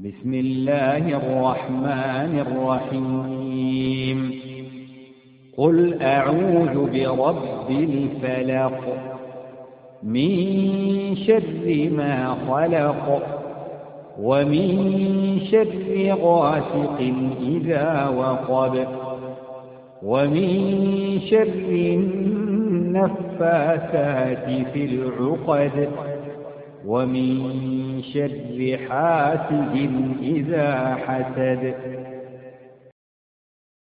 بسم الله الرحمن الرحيم قل أعوذ برب الفلق من شر ما خلق ومن شر غاسق إذا وقب ومن شر النفاثات في العقد ومن شر حاسد إذا حسد